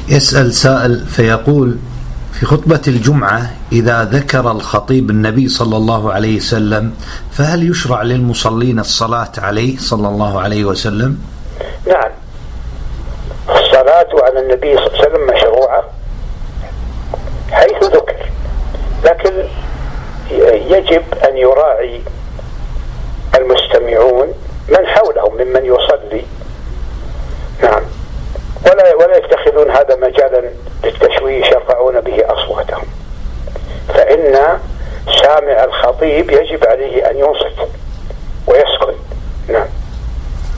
يسأل سائل فيقول: في خطبة الجمعة إذا ذكر الخطيب النبي صلى الله عليه وسلم فهل يشرع للمصلين الصلاة عليه صلى الله عليه وسلم؟ نعم، الصلاة على النبي صلى الله عليه وسلم مشروعة حيث ذكر، لكن يجب أن يراعي المستمعون من حولهم ممن يصلي، نعم، ولا يتخذون هذا مجالا للتشويش يرفعون به أصواتهم، فإن سامع الخطيب يجب عليه أن ينصت